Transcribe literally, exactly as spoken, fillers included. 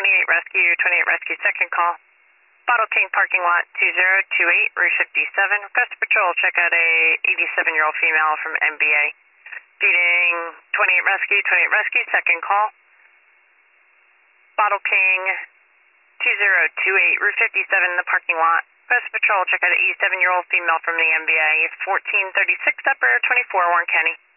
twenty-eight Rescue, twenty-eight Rescue, second call. Bottle King parking lot two zero two eight, Route fifty-seven. Request patrol, check out a eighty-seven-year-old female from M B A. Feeding twenty-eight Rescue, twenty-eight Rescue, second call. Bottle King two zero two eight, Route fifty-seven in the parking lot. Request patrol, check out an eighty-seven-year-old female from the M B A. fourteen thirty-six upper, twenty-four Warren County.